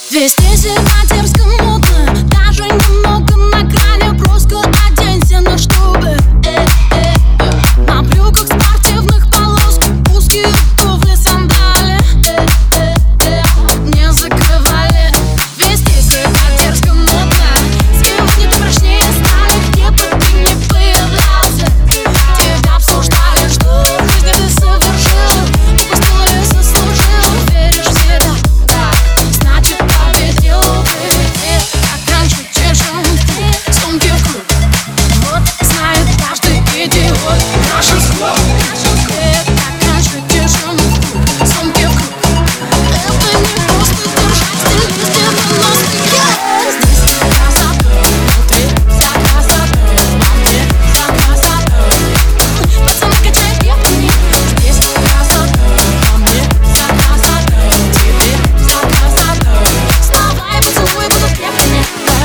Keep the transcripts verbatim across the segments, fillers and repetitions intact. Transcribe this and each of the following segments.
Везде зима, дерзко, модно, даже немного на грани. Просто оденься, но чтобы э, э, э. На брюках спортивных полос, узкие туфли, сандали э, э, э. Не закрывали. Везде зима, дерзко, модно. Сегодня прочнее стали, где бы ты ни появлялся. Тебя обсуждали, что в жизни ты совершил. Упустил или заслужил, веришь в себя, да, значит победил ты. Как раньше чешем ты сумки в круг. Вот знает каждый идиот наши слова. Как раньше чешем ты сумки в круг. Это не просто держать стиль везде на нос. Здесь за красотой, внутри за красотой, во мне за красотой. Пацаны качают пьяными. Здесь красотой, во мне за красотой, теперь за красотой. Слова и поцелуи будут крепкими.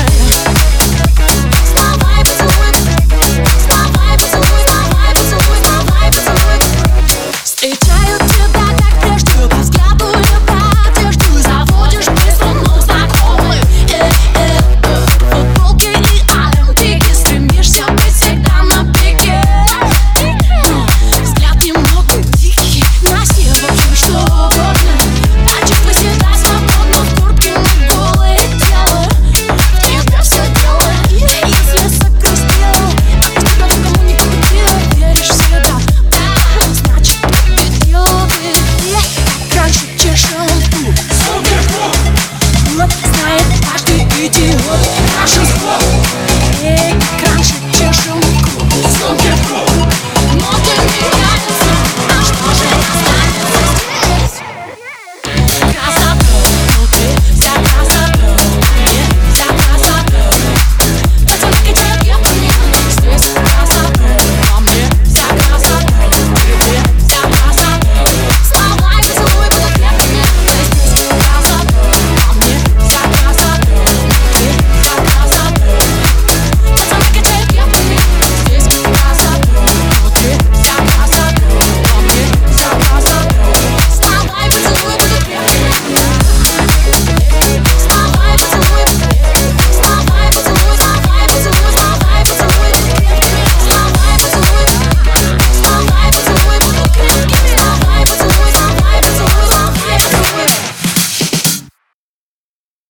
Слова и поцелуи, слова и поцелуи, слова и поцелуи, слова и поцелуи. Встречают тебя как прежде, по взгляду и по одежде. Заводишь быстро новых знакомых. Э, э, э. Футболки и олимпийки, стремишься быть всегда на пике. Взгляд немного дикий, носи вообще что угодно. Почувствуй себя свободно в куртке на голое тело. В тебе все дело, если сокрустила. Отпустила, никому не победила, веришь в себя, да, значит победил ты. Как раньше чешем тут. Вот знает каждый идиот.